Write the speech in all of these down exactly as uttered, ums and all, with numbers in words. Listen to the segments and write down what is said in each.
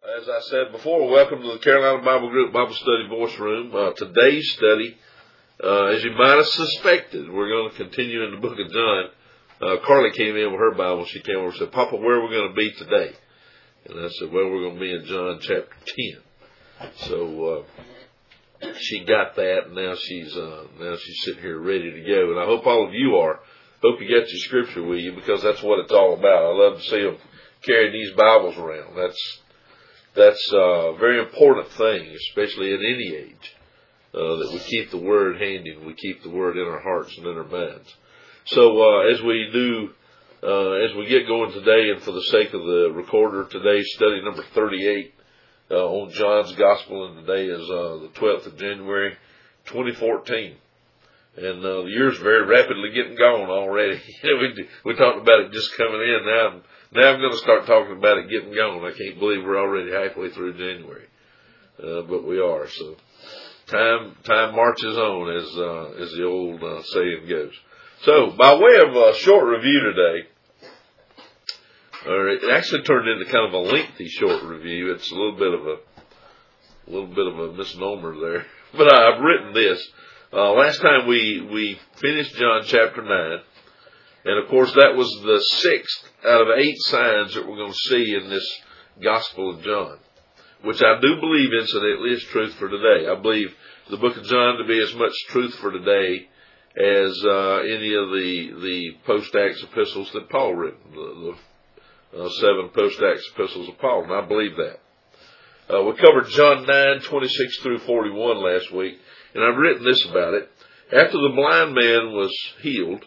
As I said before, welcome to the Carolina Bible Group Bible Study Voice Room. Uh, today's study, uh, as you might have suspected, we're going to continue in the book of John. Uh, Carly came in with her Bible. She came over and said, "Papa, where are we going to be today?" And I said, "Well, we're going to be in John chapter ten." So uh, she got that, and now she's uh, now she's sitting here ready to go. And I hope all of you are. Hope you got your scripture with you, because that's what it's all about. I love to see them carrying these Bibles around. That's That's a very important thing, especially at any age, uh, that we keep the Word handy and we keep the Word in our hearts and in our minds. So uh, as we do, uh, as we get going today, and for the sake of the recorder, today's study number thirty-eight uh, on John's Gospel, and today is uh, the twelfth of January, twenty fourteen. And uh, the year's very rapidly getting gone already. we, we talked about it just coming in. Now I'm, now I'm going to start talking about it getting gone. I can't believe we're already halfway through January. Uh, but we are. So time time marches on, as uh, as the old uh, saying goes. So by way of a short review today, or it actually turned into kind of a lengthy short review. It's a little bit of a, a little bit of a misnomer there. But I've written this. Uh, last time we, we finished John chapter nine, and of course that was the sixth out of eight signs that we're going to see in this Gospel of John, which I do believe, incidentally, is truth for today. I believe the book of John to be as much truth for today as uh, any of the, the post-Acts epistles that Paul written, the, the uh, seven post-Acts epistles of Paul, and I believe that. Uh, we covered John nine, twenty-six through forty-one last week. And I've written this about it. After the blind man was healed,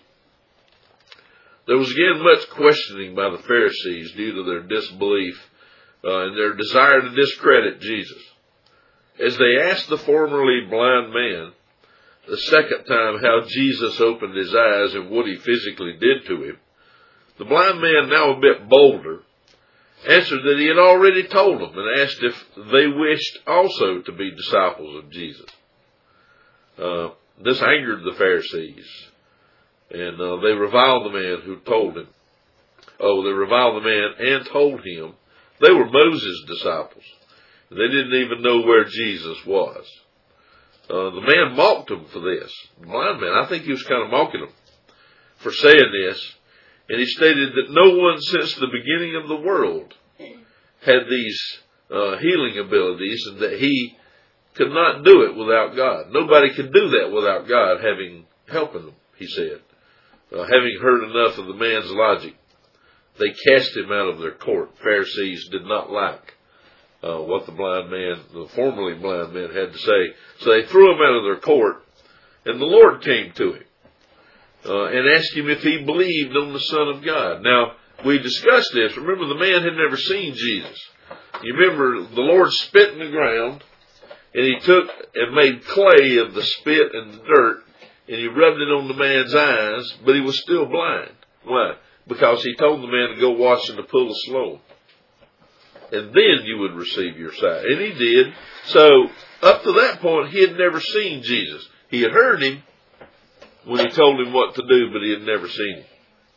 there was again much questioning by the Pharisees due to their disbelief uh, and their desire to discredit Jesus. As they asked the formerly blind man the second time how Jesus opened his eyes and what he physically did to him, the blind man, now a bit bolder, answered that he had already told them, and asked if they wished also to be disciples of Jesus. Uh, this angered the Pharisees, and uh, they reviled the man who told him. Oh, they reviled the man and told him they were Moses' disciples. They didn't even know where Jesus was. Uh, the man mocked them for this. The blind man, I think he was kind of mocking them for saying this, and he stated that no one since the beginning of the world had these uh, healing abilities, and that he could not do it without God. Nobody could do that without God having helping them, he said. Uh, having heard enough of the man's logic, they cast him out of their court. Pharisees did not like uh, what the blind man, the formerly blind man, had to say. So they threw him out of their court, and the Lord came to him uh, and asked him if he believed on the Son of God. Now, we discussed this. Remember, the man had never seen Jesus. You remember, the Lord spit in the ground, and he took and made clay of the spit and the dirt, and he rubbed it on the man's eyes, but he was still blind. Why? Because he told the man to go wash in the pool of Siloam, and then you would receive your sight. And he did. So, up to that point, he had never seen Jesus. He had heard him when he told him what to do, but he had never seen him.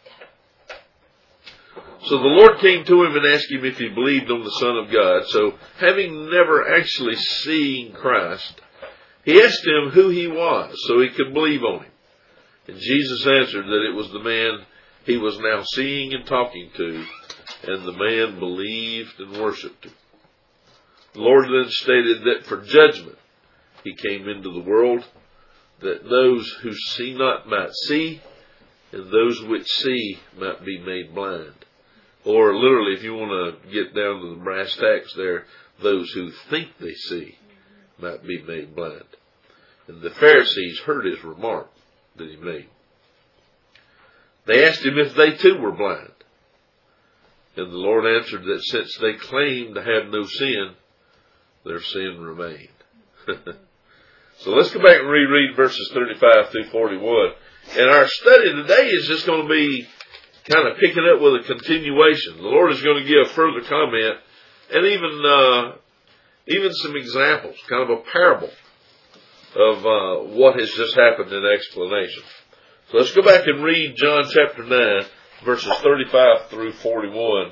So the Lord came to him and asked him if he believed on the Son of God. So, having never actually seen Christ, he asked him who he was so he could believe on him. And Jesus answered that it was the man he was now seeing and talking to, and the man believed and worshipped him. The Lord then stated that for judgment he came into the world, that those who see not might see, and those which see might be made blind. Or literally, if you want to get down to the brass tacks there, those who think they see might be made blind. And the Pharisees heard his remark that he made. They asked him if they too were blind. And the Lord answered that since they claimed to have no sin, their sin remained. So let's go back and reread verses thirty-five through forty-one. And our study today is just going to be kind of picking up with a continuation. The Lord is going to give further comment and even uh, even some examples, kind of a parable of uh, what has just happened in explanation. So let's go back and read John chapter nine, verses thirty-five through forty-one,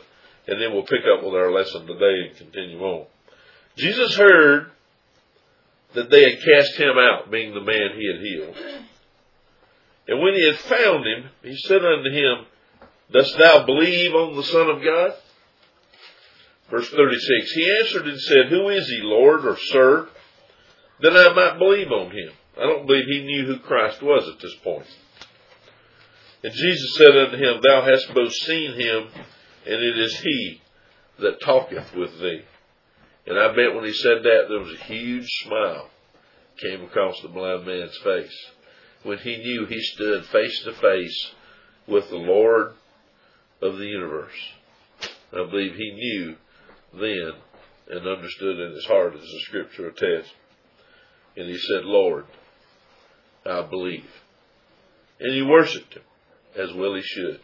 and then we'll pick up with our lesson today and continue on. Jesus heard that they had cast him out, being the man he had healed. And when he had found him, he said unto him, Dost thou believe on the Son of God? Verse thirty-six, he answered and said, Who is he, Lord, or Sir, that I might believe on him? I don't believe he knew who Christ was at this point. And Jesus said unto him, Thou hast both seen him, and it is he that talketh with thee. And I bet when he said that, there was a huge smile came across the blind man's face, when he knew he stood face to face with the Lord of the universe. I believe he knew then and understood in his heart, as the scripture attests. And he said, Lord, I believe. And he worshipped him, as well he should.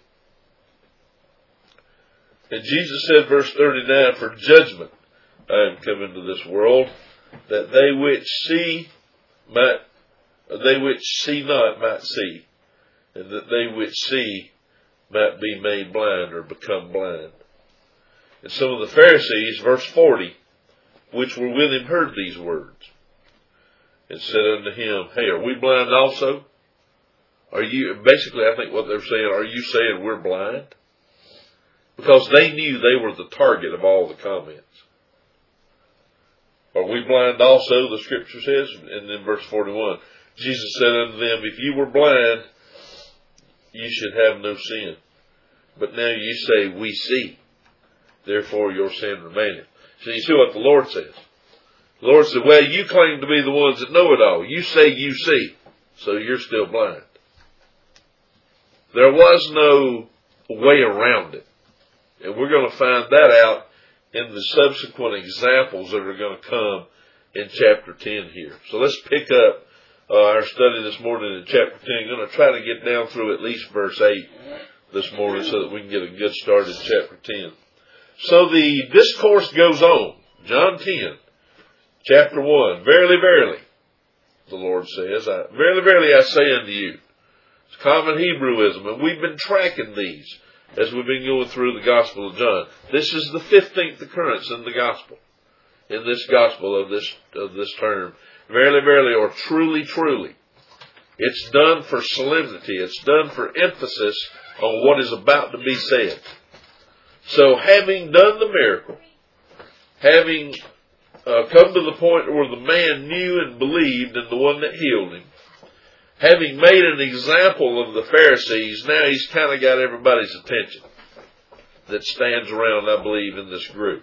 And Jesus said, verse thirty-nine, For judgment I am come into this world, that they which see might, they which see not might see, and that they which see might be made blind or become blind. And some of the Pharisees, verse forty, which were with him, heard these words, and said unto him, Hey, are we blind also? Are you, basically I think what they're saying, are you saying we're blind? Because they knew they were the target of all the comments. Are we blind also, the scripture says? And then verse forty-one, Jesus said unto them, If you were blind, you should have no sin. But now you say, We see. Therefore your sin remaineth. So you see what the Lord says. The Lord said, well, you claim to be the ones that know it all. You say you see. So you're still blind. There was no way around it. And we're going to find that out in the subsequent examples that are going to come in chapter ten here. So let's pick up uh, our study this morning in chapter ten. I'm going to try to get down through at least verse eight this morning so that we can get a good start in chapter ten. So the discourse goes on. John ten, chapter one. Verily, verily, the Lord says, I, Verily, verily, I say unto you. It's common Hebrewism, and we've been tracking these as we've been going through the Gospel of John. This is the fifteenth occurrence in the Gospel, in this Gospel of this of this term. Verily, verily, or truly, truly. It's done for solemnity. It's done for emphasis on what is about to be said. So having done the miracle, having uh, come to the point where the man knew and believed in the one that healed him, having made an example of the Pharisees, now he's kind of got everybody's attention that stands around, I believe, in this group.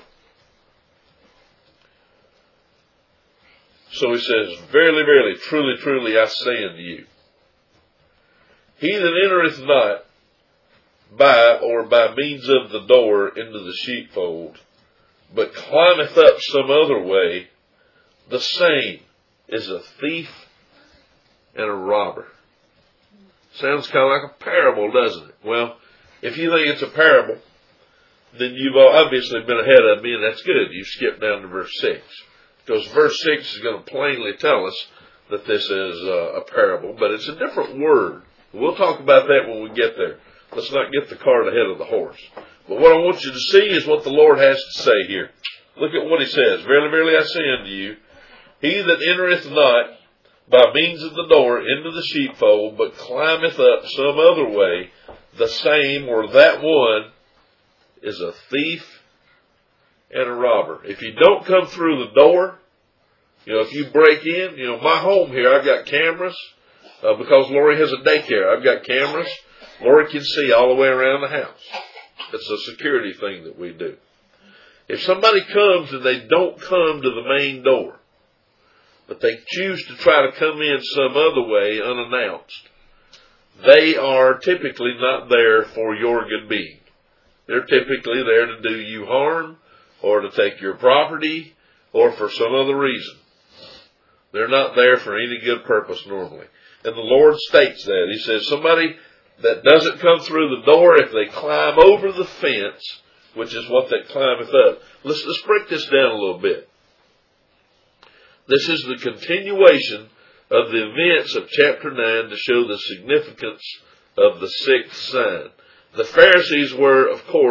So he says, Verily, verily, truly, truly, I say unto you, he that entereth not by or by means of the door into the sheepfold, but climbeth up some other way, the same is a thief and a robber. Sounds kind of like a parable, doesn't it? Well, if you think it's a parable, then you've obviously been ahead of me, and that's good. You skip down to verse six. Because verse six is going to plainly tell us that this is a parable, but it's a different word. We'll talk about that when we get there. Let's not get the cart ahead of the horse. But what I want you to see is what the Lord has to say here. Look at what he says. Verily, verily, I say unto you, he that entereth not by means of the door into the sheepfold, but climbeth up some other way, the same, or that one, is a thief and a robber. If you don't come through the door, you know, if you break in, you know, my home here, I've got cameras, uh, because Lori has a daycare. I've got cameras. Lori can see all the way around the house. It's a security thing that we do. If somebody comes and they don't come to the main door, but they choose to try to come in some other way unannounced, they are typically not there for your good being. They're typically there to do you harm, or to take your property, or for some other reason. They're not there for any good purpose normally. And the Lord states that. He says somebody that doesn't come through the door, if they climb over the fence, which is what that climbeth up. Let's, let's break this down a little bit. This is the continuation of the events of chapter nine to show the significance of the sixth sign. The Pharisees were, of course,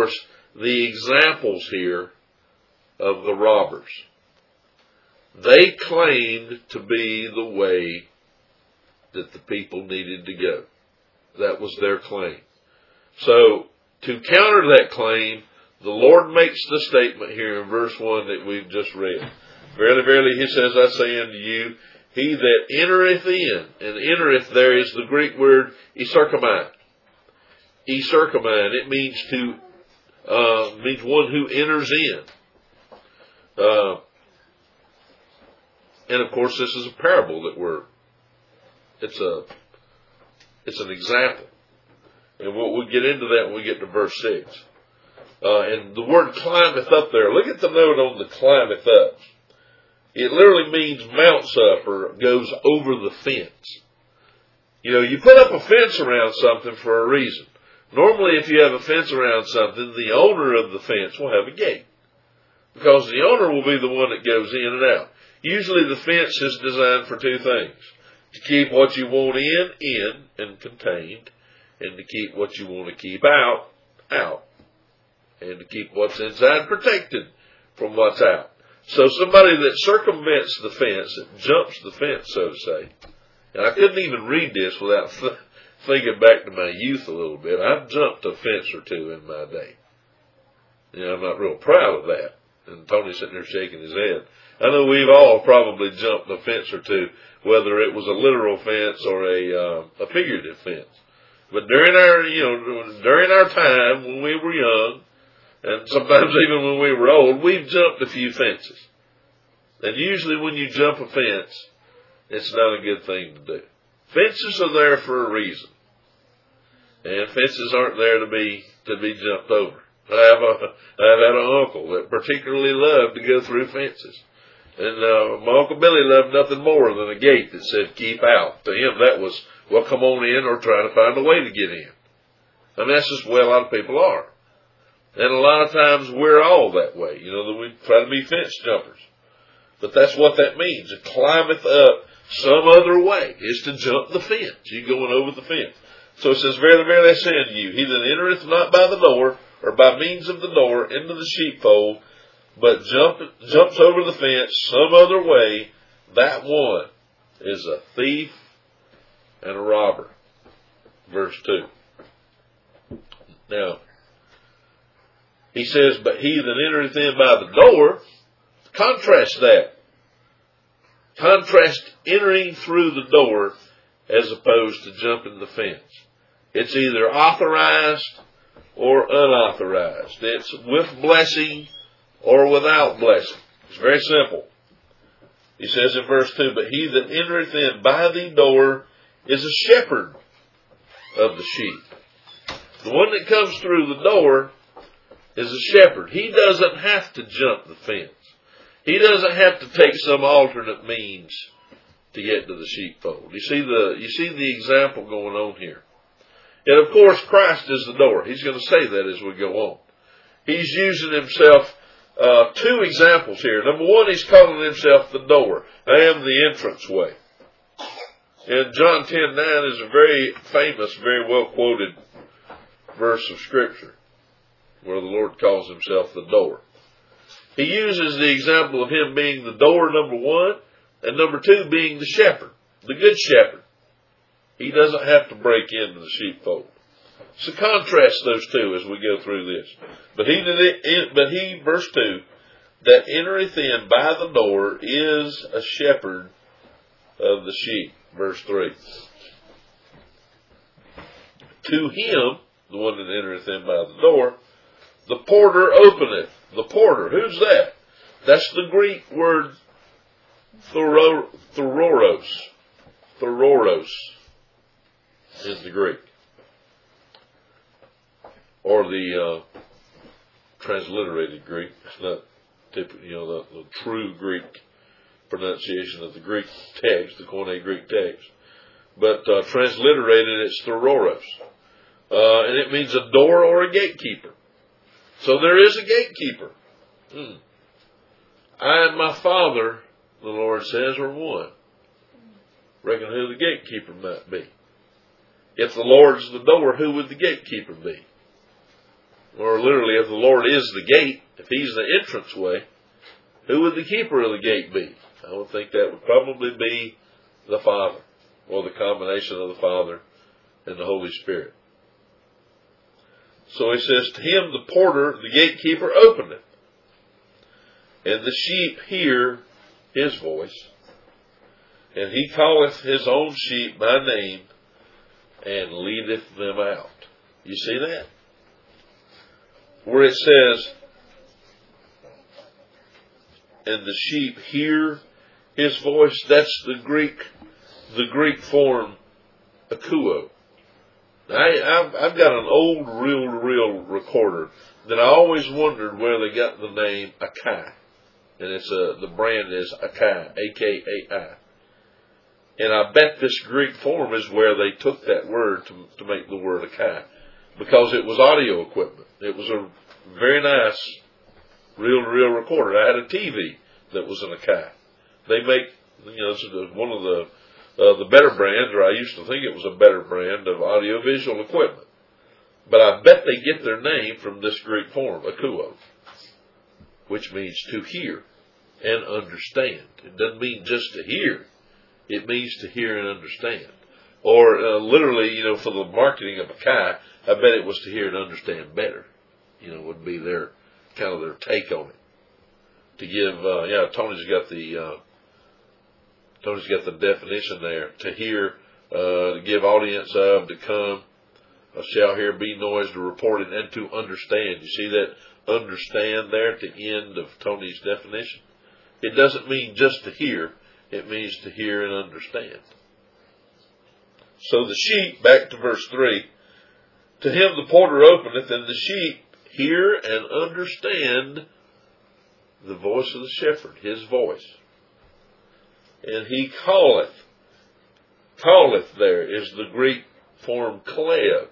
the examples here of the robbers. They claimed to be the way that the people needed to go. That was their claim. So, to counter that claim, the Lord makes the statement here in verse one that we've just read. Verily, verily, he says, I say unto you, he that entereth in, and entereth there is the Greek word eserkomai. Eserkomai, it means to, uh, means one who enters in. Uh, and of course, this is a parable that we're, it's a, it's an example. And we'll, we'll get into that when we get to verse six. Uh, and the word climbeth up there. Look at the note on the climbeth up. It literally means mounts up or goes over the fence. You know, you put up a fence around something for a reason. Normally, if you have a fence around something, the owner of the fence will have a gate. Because the owner will be the one that goes in and out. Usually the fence is designed for two things. To keep what you want in, in and contained. And to keep what you want to keep out, out. And to keep what's inside protected from what's out. So somebody that circumvents the fence, that jumps the fence, so to say. And I couldn't even read this without th- thinking back to my youth a little bit. I've jumped a fence or two in my day. You know, I'm not real proud of that. And Tony's sitting there shaking his head. I know we've all probably jumped a fence or two, whether it was a literal fence or a uh, a figurative fence. But during our, you know, during our time when we were young, and sometimes even when we were old, we've jumped a few fences. And usually when you jump a fence, it's not a good thing to do. Fences are there for a reason. And fences aren't there to be to be jumped over. I have a, I've had an uncle that particularly loved to go through fences. And uh, my Uncle Billy loved nothing more than a gate that said, keep out. To him, that was, well, come on in or try to find a way to get in. I mean, that's just the way a lot of people are. And a lot of times we're all that way. You know, that we try to be fence jumpers. But that's what that means. It climbeth up some other way. Is to jump the fence. You're going over the fence. So it says, verily, verily, I say unto you, he that entereth not by the door, or by means of the door, into the sheepfold, but jump, jumps over the fence some other way, that one is a thief and a robber. Verse two. Now, he says, but he that entereth in by the door, contrast that. Contrast entering through the door as opposed to jumping the fence. It's either authorized or unauthorized. It's with blessing or without blessing. It's very simple. He says in verse two, but he that entereth in by the door is a shepherd of the sheep. The one that comes through the door is a shepherd. He doesn't have to jump the fence. He doesn't have to take some alternate means to get to the sheepfold. You see the, you see the example going on here. And of course, Christ is the door. He's going to say that as we go on. He's using himself, uh, two examples here. Number one, he's calling himself the door. I am the entranceway. And John ten nine is a very famous, very well quoted verse of Scripture where the Lord calls himself the door. He uses the example of him being the door, number one, and number two, being the shepherd, the good shepherd. He doesn't have to break into the sheepfold. So contrast those two as we go through this. But he, but he, verse two, that entereth in by the door is a shepherd of the sheep. Verse three. To him, the one that entereth in by the door, the porter openeth. The porter, who's that? That's the Greek word thoro, thororos. Thororos is the Greek. Or the uh, transliterated Greek. It's not typically, you know, the, the true Greek pronunciation of the Greek text, the Koine Greek text. But uh, transliterated, it's thororos. Uh, and it means a door or a gatekeeper. So there is a gatekeeper. Hmm. I and my Father, the Lord says, are one. Reckon who the gatekeeper might be. If the Lord's the door, who would the gatekeeper be? or literally, if the Lord is the gate, if He's the entranceway, who would the keeper of the gate be? I would think that would probably be the Father, or the combination of the Father and the Holy Spirit. So He says, to him the porter, the gatekeeper, openeth, and the sheep hear His voice, and He calleth His own sheep by name, and leadeth them out. You see that? Where it says, and the sheep hear His voice, that's the Greek, the Greek form, akuo. I, I've, I've got an old reel-to-reel recorder that I always wondered where they got the name Akai. And it's a, the brand is Akai, A K A I. And I bet this Greek form is where they took that word to, to make the word Akai. Because it was audio equipment. It was a very nice reel-to-reel recorder. I had a T V that was an Akai. They make, you know, it's one of the uh, the better brands, or I used to think it was a better brand of audiovisual equipment. But I bet they get their name from this Greek form, akuo, which means to hear and understand. It doesn't mean just to hear. It means to hear and understand. Or uh, literally, you know, for the marketing of Akai, I bet it was to hear and understand better. You know, would be their kind of their take on it. To give, uh, yeah, Tony's got the uh, Tony's got the definition there. To hear, uh, to give audience of, to come, uh, shall hear, be noise, to report it, and to understand. You see that understand there at the end of Tony's definition? It doesn't mean just to hear. It means to hear and understand. So the sheep, back to verse three, to him the porter openeth, and the sheep hear and understand the voice of the shepherd, his voice. And he calleth. Calleth there is the Greek form kaleo.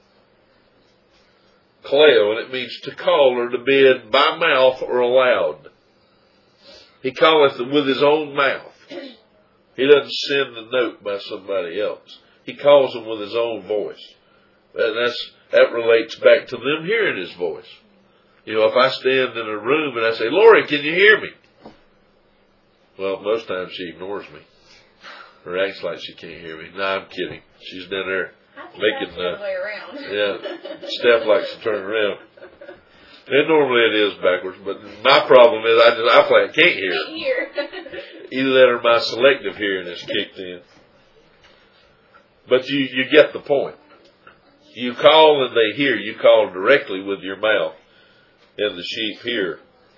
Kaleo, and it means to call or to bid by mouth or aloud. He calleth with his own mouth. He doesn't send the note by somebody else. He calls them with his own voice. And that's, that relates back to them hearing his voice. You know, if I stand in a room and I say, Lori, can you hear me? Well, most times she ignores me. Or acts like she can't hear me. No, I'm kidding. She's down there making the, way around. Yeah, Steph likes to turn around. And normally it is backwards, but my problem is I just, I flat can't hear. Can't hear. Either that or my selective hearing is kicked in. But you, you get the point. You call and they hear. You call directly with your mouth, and the sheep hear.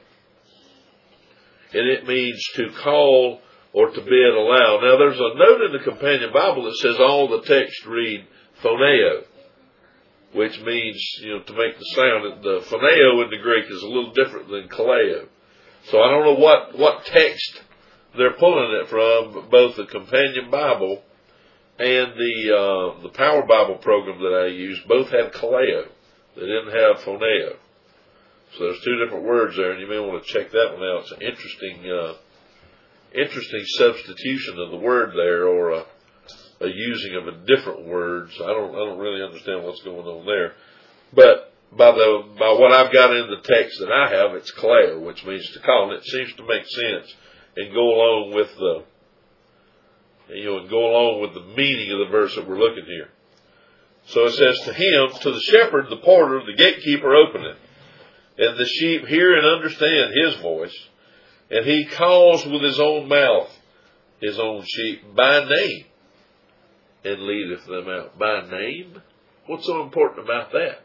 And it means to call or to bid aloud. Now there's a note in the Companion Bible that says all the text read phoneo, which means, you know, to make the sound. The phoneo in the Greek is a little different than kaleo. So I don't know what, what text they're pulling it from, but both the Companion Bible and the uh, the Power Bible program that I use both have kaleo. They didn't have phoneo. So there's two different words there, and you may want to check that one out. It's an interesting, uh, interesting substitution of the word there, or a, a using of a different word. So I don't, I don't really understand what's going on there. But by the by what I've got in the text that I have, it's kaleo, which means to call, and it seems to make sense and go along with the, you know, and go along with the meaning of the verse that we're looking here. So it says, to him, to the shepherd, the porter, the gatekeeper openeth. And the sheep hear and understand his voice, and he calls with his own mouth his own sheep by name, and leadeth them out. By name? What's so important about that?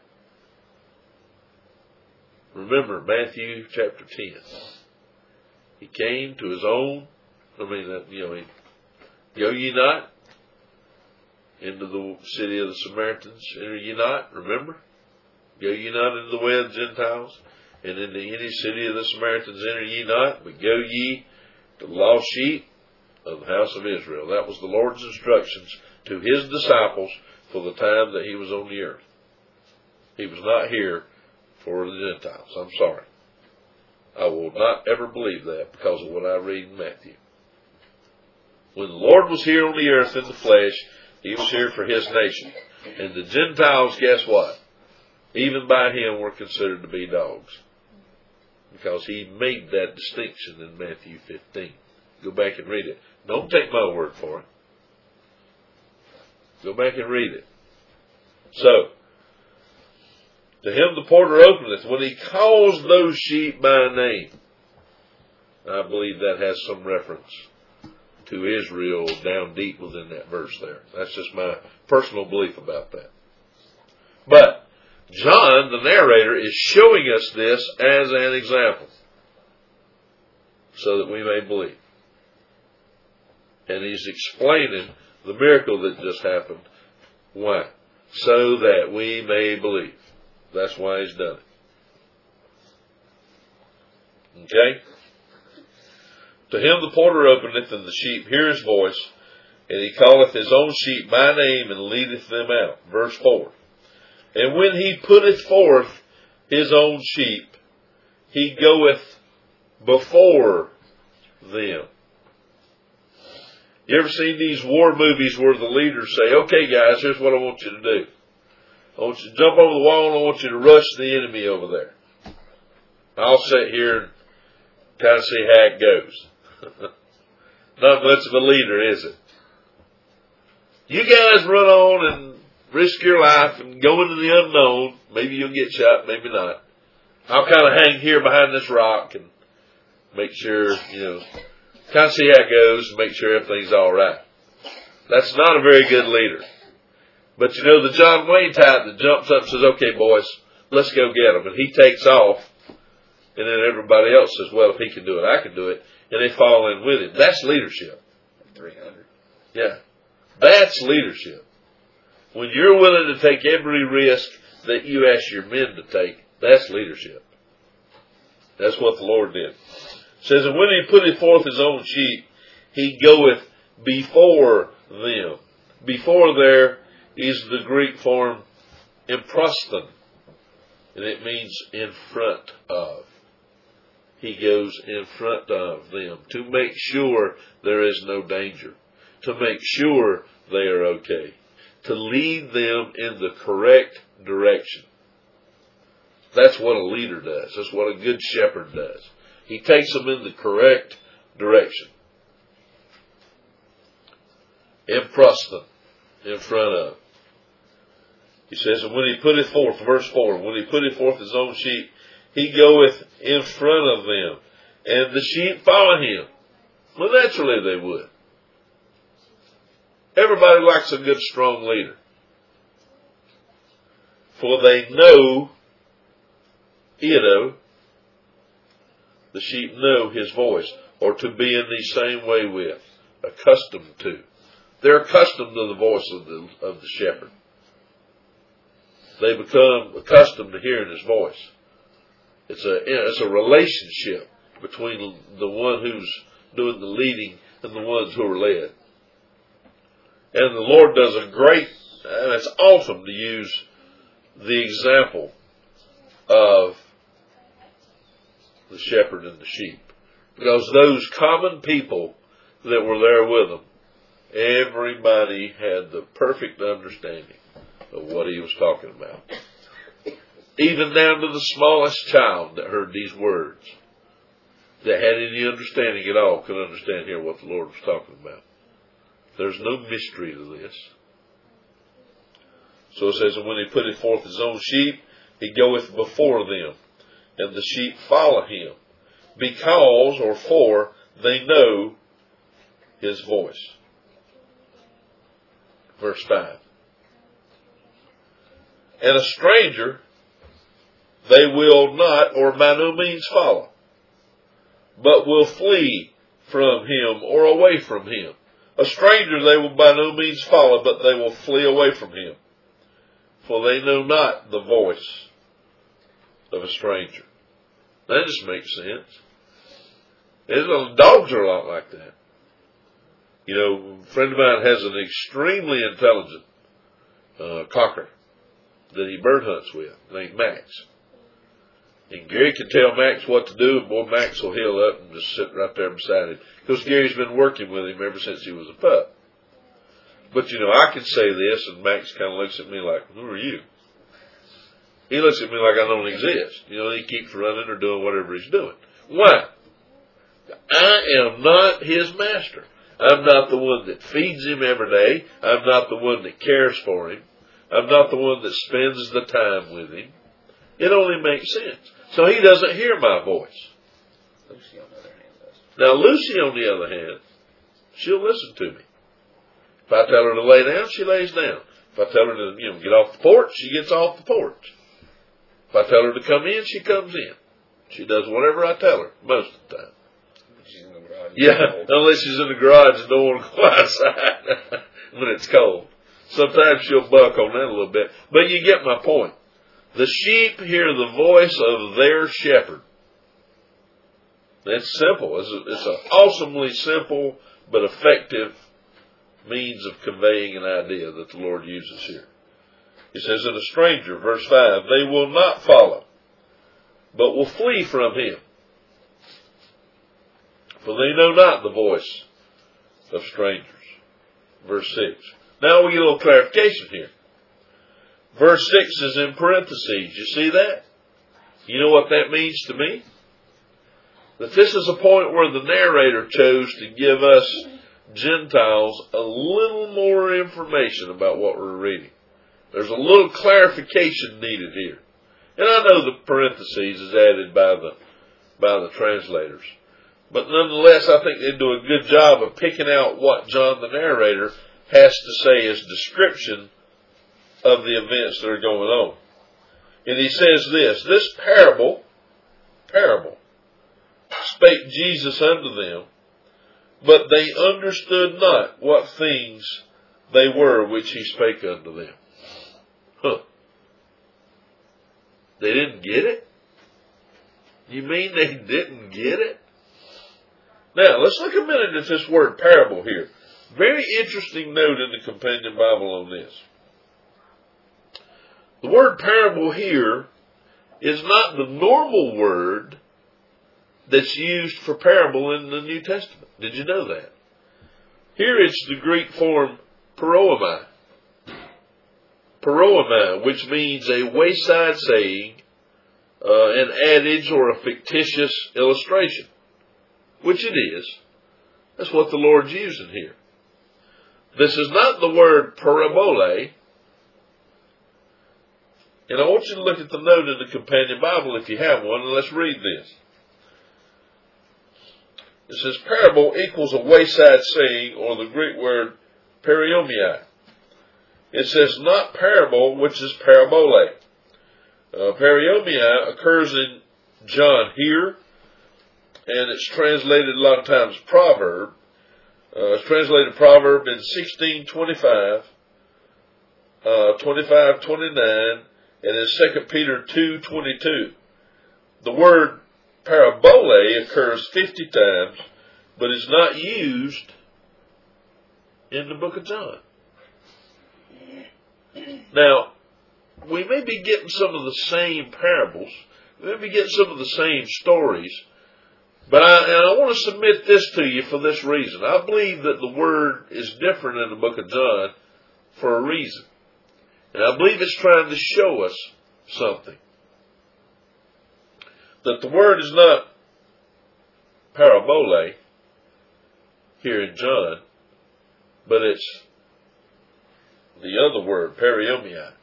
Remember Matthew chapter ten. He came to his own, I mean, you know, he, go ye not into the city of the Samaritans, enter ye not, remember? Go ye not into the way of the Gentiles, and into any city of the Samaritans enter ye not, but go ye to the lost sheep of the house of Israel. That was the Lord's instructions to his disciples for the time that he was on the earth. He was not here for the Gentiles. I'm sorry. I will not ever believe that because of what I read in Matthew. When the Lord was here on the earth in the flesh, he was here for his nation. And the Gentiles, guess what? even by him, were considered to be dogs. Because he made that distinction in Matthew fifteen. Go back and read it. Don't take my word for it. Go back and read it. So, to him the porter openeth, when he calls those sheep by name. I believe that has some reference to Israel down deep within that verse there. That's just my personal belief about that. But John, the narrator, is showing us this as an example so that we may believe. And he's explaining the miracle that just happened. Why? So that we may believe. That's why he's done it. Okay? To him the porter openeth, and the sheep hear his voice, and he calleth his own sheep by name, and leadeth them out. Verse four. And when he putteth forth his own sheep, he goeth before them. You ever seen these war movies where the leaders say, okay guys, here's what I want you to do. I want you to jump over the wall, and I want you to rush the enemy over there. I'll sit here and kind of see how it goes. Not much of a leader, is it? You guys run on and risk your life and go into the unknown. Maybe you'll get shot, maybe not. I'll kind of hang here behind this rock and make sure, you know, kind of see how it goes and make sure everything's all right. That's not a very good leader. But you know, the John Wayne type that jumps up and says, okay, boys, let's go get him. And he takes off. And then everybody else says, well, if he can do it, I can do it. And they fall in with him. That's leadership. three hundred. Yeah. That's leadership. When you're willing to take every risk that you ask your men to take, that's leadership. That's what the Lord did. It says, and when he putteth forth his own sheep, he goeth before them. Before there is the Greek form emproston. And it means in front of. He goes in front of them to make sure there is no danger, to make sure they are okay, to lead them in the correct direction. That's what a leader does. That's what a good shepherd does. He takes them in the correct direction. Emproston, in front of. He says, and when he putteth forth, verse four, when he putteth forth his own sheep, he goeth in front of them, and the sheep follow him. Well, naturally they would. Everybody likes a good, strong leader. For they know, Edo, the sheep know his voice, or to be in the same way with, accustomed to. They're accustomed to the voice of the, of the shepherd. They become accustomed to hearing his voice. It's a, it's a relationship between the one who's doing the leading and the ones who are led. And the Lord does a great, and it's awesome to use the example of the shepherd and the sheep. Because those common people that were there with him, everybody had the perfect understanding of what he was talking about. Even down to the smallest child that heard these words, that had any understanding at all, could understand here what the Lord was talking about. There's no mystery to this. So it says, and when he putteth forth his own sheep, he goeth before them, and the sheep follow him, because, or for, they know his voice. Verse five. And a stranger they will not, or by no means follow, but will flee from him or away from him. A stranger they will by no means follow, but they will flee away from him. For they know not the voice of a stranger. That just makes sense. And dogs are a lot like that. You know, a friend of mine has an extremely intelligent uh, cocker that he bird hunts with, named Max. And Gary can tell Max what to do, and boy, Max will heel up and just sit right there beside him. Because Gary's been working with him ever since he was a pup. But, you know, I can say this, and Max kind of looks at me like, who are you? He looks at me like I don't exist. You know, he keeps running or doing whatever he's doing. Why? I am not his master. I'm not the one that feeds him every day. I'm not the one that cares for him. I'm not the one that spends the time with him. It only makes sense. So he doesn't hear my voice. Lucy, on the other hand, does. Now, Lucy, on the other hand, she'll listen to me. If I tell her to lay down, she lays down. If I tell her to, you know, get off the porch, she gets off the porch. If I tell her to come in, she comes in. She does whatever I tell her, most of the time. She's in the garage. Yeah, unless she's in the garage and don't want to go outside when it's cold. Sometimes she'll buck on that a little bit. But you get my point. The sheep hear the voice of their shepherd. It's simple. It's, a, it's an awesomely simple but effective means of conveying an idea that the Lord uses here. He says, and a stranger, verse five, they will not follow, but will flee from him. For they know not the voice of strangers. Verse six. Now we get a little clarification here. Verse six is in parentheses. You see that? You know what that means to me? That this is a point where the narrator chose to give us Gentiles a little more information about what we're reading. There's a little clarification needed here. And I know the parentheses is added by the, by the translators. But nonetheless, I think they do a good job of picking out what John the narrator has to say as description of the events that are going on. And he says this, this parable, parable, spake Jesus unto them, but they understood not what things they were which he spake unto them. Huh. They didn't get it? You mean they didn't get it? Now, let's look a minute at this word parable here. Very interesting note in the Companion Bible on this. The word parable here is not the normal word that's used for parable in the New Testament. Did you know that? Here it's the Greek form paroemai. Paroemai, which means a wayside saying, uh, an adage or a fictitious illustration. Which it is. That's what the Lord's using here. This is not the word parabole. And I want you to look at the note in the Companion Bible if you have one, and let's read this. It says parable equals a wayside saying, or the Greek word paraomai. It says not parable, which is parabole. Uh, paraomai occurs in John here, and it's translated a lot of times proverb. Uh, it's translated proverb in sixteen twenty-five, uh, twenty-five twenty-nine, and in Second Peter two twenty-two. The word parabole occurs fifty times, but is not used in the book of John. Now, we may be getting some of the same parables, we may be getting some of the same stories, but I, and I want to submit this to you for this reason. I believe that the word is different in the book of John for a reason. And I believe it's trying to show us something. That the word is not parabole here in John, but it's the other word, paraomai.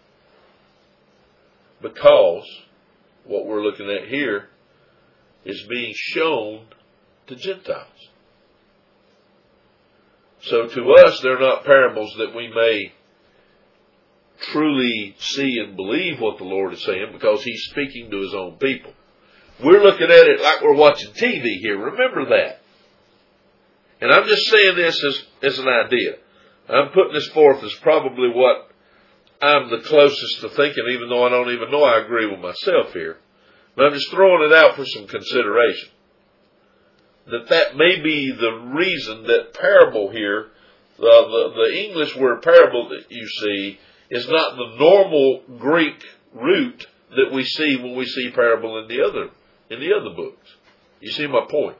Because what we're looking at here is being shown to Gentiles. So to us, they're not parables that we may truly see and believe what the Lord is saying, because he's speaking to his own people. We're looking at it like we're watching T V here. Remember that. And I'm just saying this as, as an idea. I'm putting this forth as probably what I'm the closest to thinking, even though I don't even know I agree with myself here. But I'm just throwing it out for some consideration. That that may be the reason that parable here, the, the, the English word parable that you see, is not the normal Greek root that we see when we see parable in the other in the other books. You see my point?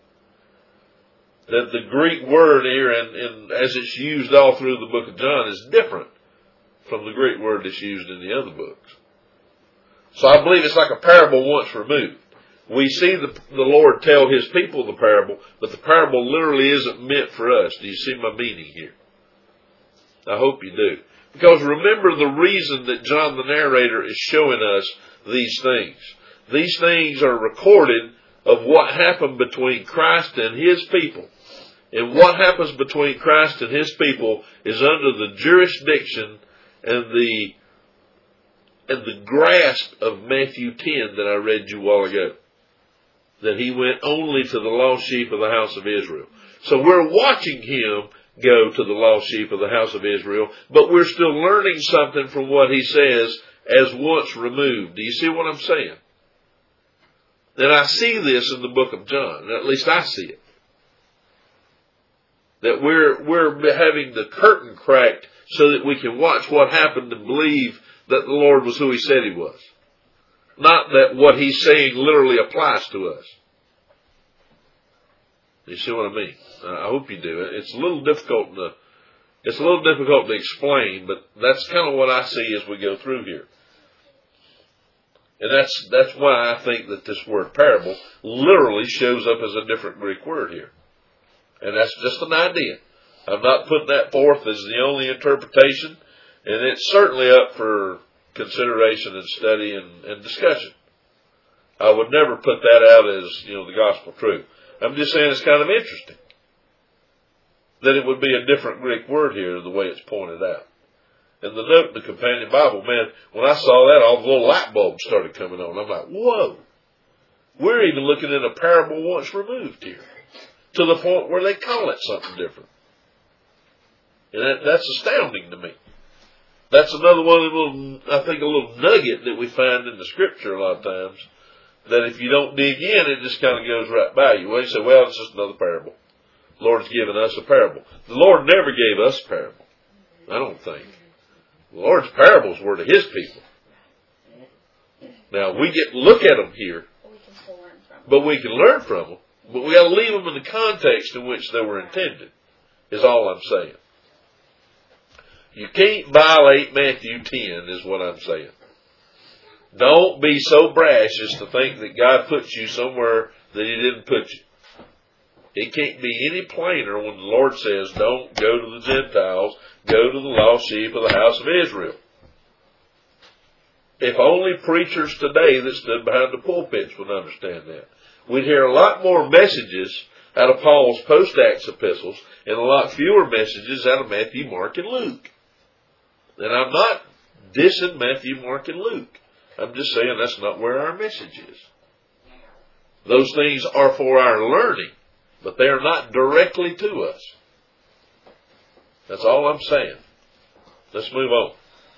That the Greek word here, and, and as it's used all through the book of John, is different from the Greek word that's used in the other books. So I believe it's like a parable once removed. We see the, the Lord tell His people the parable, but the parable literally isn't meant for us. Do you see my meaning here? I hope you do. Because remember the reason that John the narrator is showing us these things. These things are recorded of what happened between Christ and His people. And what happens between Christ and His people is under the jurisdiction and the and the grasp of Matthew ten that I read you a while ago. That He went only to the lost sheep of the house of Israel. So we're watching Him go to the lost sheep of the house of Israel, but we're still learning something from what He says as once removed. Do you see what I'm saying? And I see this in the book of John. At least I see it. That we're, we're having the curtain cracked so that we can watch what happened and believe that the Lord was who He said He was. Not that what He's saying literally applies to us. You see what I mean? I hope you do. It's a little difficult to, it's a little difficult to explain, but that's kind of what I see as we go through here. And that's, that's why I think that this word parable literally shows up as a different Greek word here. And that's just an idea. I'm not putting that forth as the only interpretation, and it's certainly up for consideration and study and, and discussion. I would never put that out as, you know, the gospel truth. I'm just saying it's kind of interesting that it would be a different Greek word here the way it's pointed out. And the note in the companion Bible, man, when I saw that, all the little light bulbs started coming on. I'm like, whoa, we're even looking at a parable once removed here, to the point where they call it something different. And that, that's astounding to me. That's another one of the little, I think, a little nugget that we find in the Scripture a lot of times, that if you don't dig in, it just kind of goes right by you. Well, you say, well, it's just another parable. The Lord's given us a parable. The Lord never gave us a parable, I don't think. The Lord's parables were to His people. Now, we get to look at them here, but we can learn from them. But we got to leave them in the context in which they were intended, is all I'm saying. You can't violate Matthew ten, is what I'm saying. Don't be so brash as to think that God puts you somewhere that He didn't put you. It can't be any plainer when the Lord says, don't go to the Gentiles, go to the lost sheep of the house of Israel. If only preachers today that stood behind the pulpits would understand that. We'd hear a lot more messages out of Paul's post-Acts epistles and a lot fewer messages out of Matthew, Mark, and Luke. And I'm not dissing Matthew, Mark, and Luke. I'm just saying that's not where our message is. Those things are for our learning, but they are not directly to us. That's all I'm saying. Let's move on.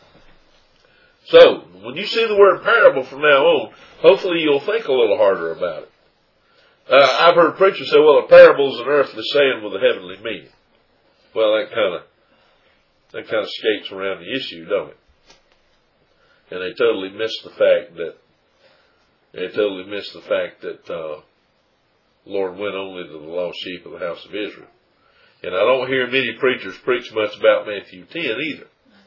So, when you see the word parable from now on, hopefully you'll think a little harder about it. Uh, I've heard preachers say, well, a parable is an earthly saying with a heavenly meaning. Well, that kind of that kind of skates around the issue, don't it? And they totally miss the fact that they totally miss the fact that uh, Lord went only to the lost sheep of the house of Israel. And I don't hear many preachers preach much about Matthew ten either.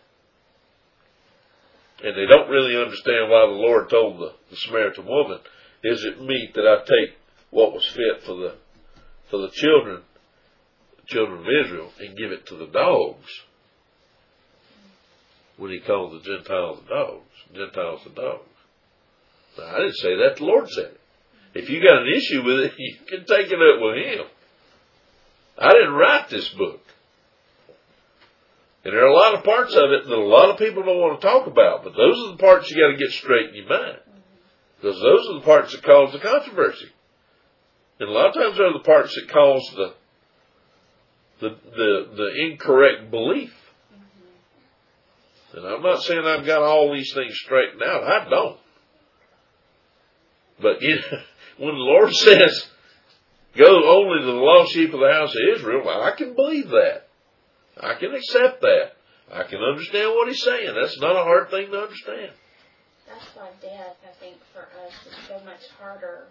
And they don't really understand why the Lord told the, the Samaritan woman, is it meet that I take what was fit for the for the children, the children of Israel, and give it to the dogs? When He called the Gentiles the dogs. Gentiles the dogs. Now, I didn't say that. The Lord said it. If you got an issue with it, you can take it up with Him. I didn't write this book. And there are a lot of parts of it that a lot of people don't want to talk about, but those are the parts you got to get straight in your mind. Because those are the parts that cause the controversy. And a lot of times they're the parts that cause the the the, the incorrect belief. And I'm not saying I've got all these things straightened out. I don't. But you know, when the Lord says, go only to the lost sheep of the house of Israel, well, I can believe that. I can accept that. I can understand what He's saying. That's not a hard thing to understand. That's why death, I think, for us is so much harder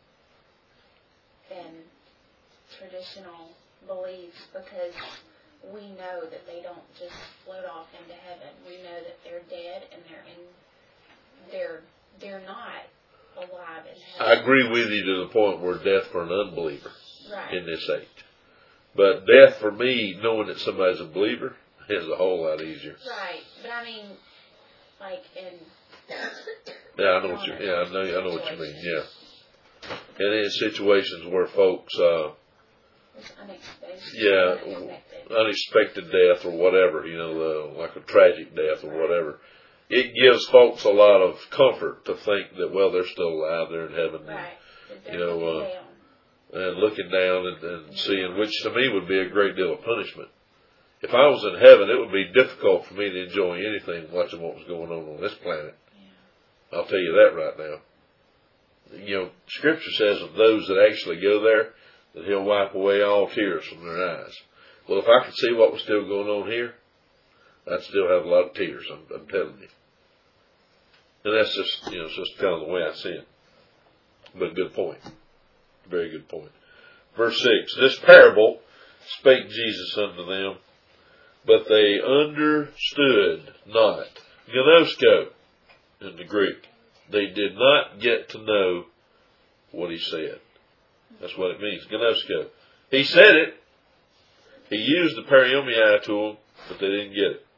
than traditional beliefs, because we know that they don't just float off into heaven. We know that they're dead and they're in, they're they're not alive in I heaven. agree with you to the point where death for an unbeliever Right. in this age. But death for me, knowing that somebody's a believer, is a whole lot easier. Right. But I mean, like in Yeah, I know what you. Yeah, I know. I know what you mean. Yeah. And in situations where folks, uh, it's unexpected. yeah, Unexpected. unexpected death or whatever, you know, uh, like a tragic death or whatever, it gives folks a lot of comfort to think that, well, they're still alive, they're in heaven, Right. But you know, they're uh, down. and looking down and, and seeing, which to me would be a great deal of punishment. If I was in heaven, it would be difficult for me to enjoy anything watching what was going on on this planet. Yeah. I'll tell you that right now. You know, Scripture says of those that actually go there, that He'll wipe away all tears from their eyes. Well, if I could see what was still going on here, I'd still have a lot of tears, I'm, I'm telling you. And that's just, you know, it's just kind of the way I see it. But good point. Very good point. Verse six, this parable spake Jesus unto them, but they understood not. Gnosko in the Greek. They did not get to know what he said. That's what it means. Gnosko. He said it. He used the periomai to them, but they didn't get it.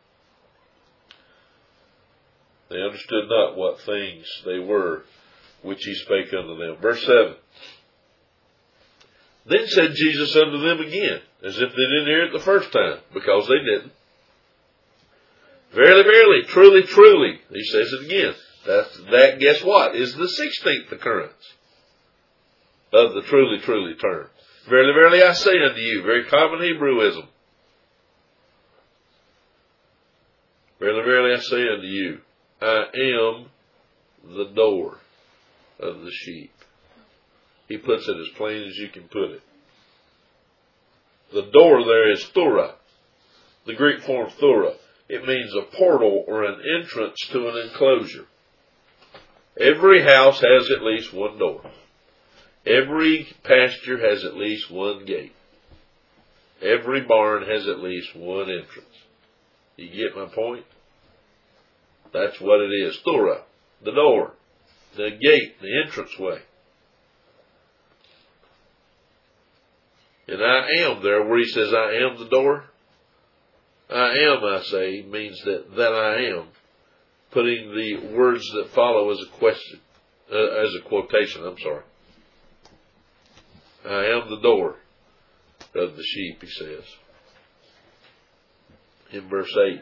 They understood not what things they were which he spake unto them. Verse seven. Then said Jesus unto them again, as if they didn't hear it the first time, because they didn't. Verily, verily, truly, truly. He says it again. That's, that, guess what, is the sixteenth occurrence of the truly, truly term. Verily, verily, I say unto you, very common Hebrewism. Verily, verily, I say unto you, I am the door of the sheep. He puts it as plain as you can put it. The door there is thura, the Greek form thura. It means a portal or an entrance to an enclosure. Every house has at least one door. Every pasture has at least one gate. Every barn has at least one entrance. You get my point? That's what it is. Thura, the door, the gate, the entranceway. And I am there, where he says, I am the door. I am, I say, means that, that I am. Putting the words that follow as a question, uh, as a quotation, I'm sorry. I am the door of the sheep, he says. In verse eight.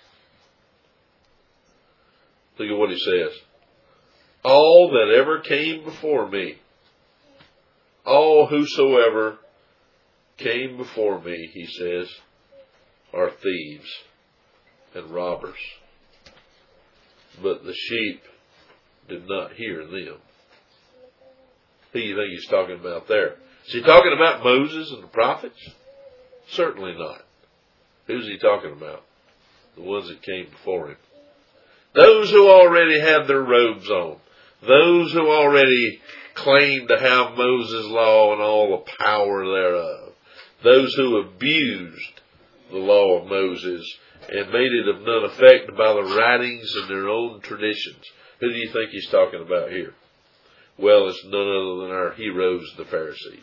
Look at what he says. All that ever came before me, all whosoever came before me, he says, are thieves and robbers. But the sheep did not hear them. Who do you think he's talking about there? Is he talking about Moses and the prophets? Certainly not. Who's he talking about? The ones that came before him. Those who already had their robes on. Those who already claimed to have Moses' law and all the power thereof. Those who abused the law of Moses and made it of none effect by the writings and their own traditions. Who do you think he's talking about here? Well, it's none other than our heroes, the Pharisees.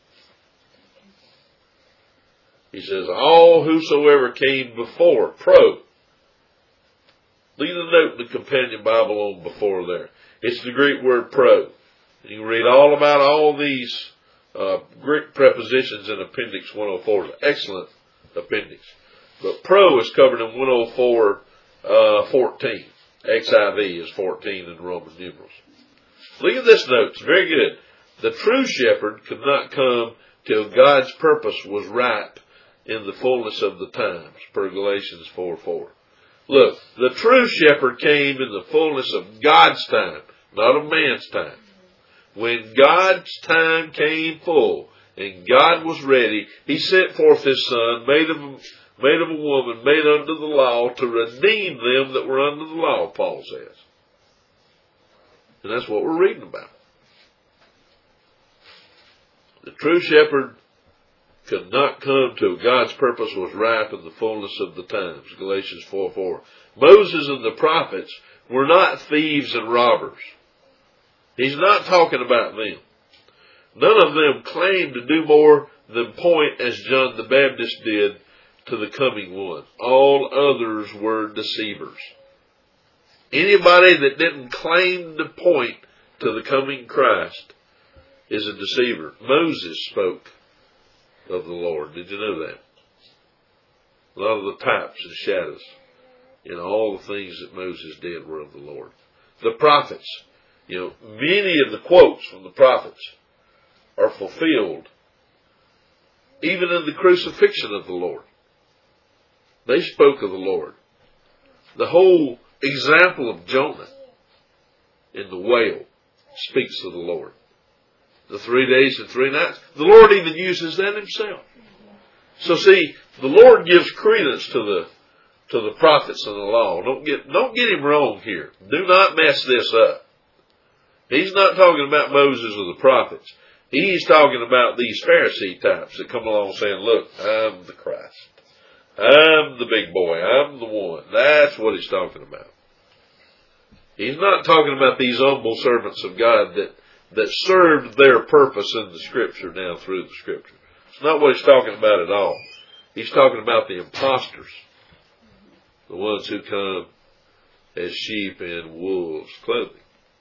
He says, all whosoever came before, pro. Leave the note in the companion Bible on before there. It's the Greek word pro. You can read all about all these uh, Greek prepositions in Appendix one oh four. It's an excellent appendix. But pro is covered in one oh four, uh, fourteen. X I V is fourteen in Roman numerals. Look at this note. It's very good. The true shepherd could not come till God's purpose was ripe in the fullness of the times, per Galatians four four. Look, the true shepherd came in the fullness of God's time, not of man's time. When God's time came full and God was ready, he sent forth his son, made of, made of a woman, made under the law, to redeem them that were under the law, Paul says. And that's what we're reading about. The true shepherd could not come till God's purpose was ripe in the fullness of the times, Galatians four four. Moses and the prophets were not thieves and robbers. He's not talking about them. None of them claimed to do more than point, as John the Baptist did, to the coming one. All others were deceivers. Anybody that didn't claim to point to the coming Christ is a deceiver. Moses spoke of the Lord. Did you know that? A lot of the types and shadows, you know, all the things that Moses did were of the Lord. The prophets, you know, many of the quotes from the prophets are fulfilled even in the crucifixion of the Lord. They spoke of the Lord. The whole example of Jonah in the whale speaks of the Lord. The three days and three nights. The Lord even uses that himself. So see, the Lord gives credence to the to the prophets and the law. Don't get don't get him wrong here. Do not mess this up. He's not talking about Moses or the prophets. He's talking about these Pharisee types that come along saying, look, I'm the Christ. I'm the big boy. I'm the one. That's what he's talking about. He's not talking about these humble servants of God that, that served their purpose in the Scripture down through the Scripture. It's not what he's talking about at all. He's talking about the imposters. The ones who come as sheep in wolves' clothing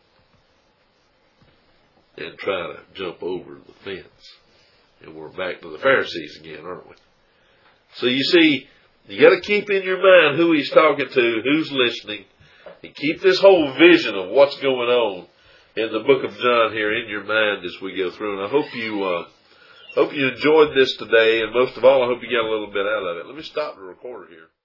and try to jump over the fence. And we're back to the Pharisees again, aren't we? So you see, you got to keep in your mind who he's talking to, who's listening, and keep this whole vision of what's going on in the book of John here in your mind as we go through. And I hope you, uh, hope you enjoyed this today, and most of all, I hope you got a little bit out of it. Let me stop the recorder here.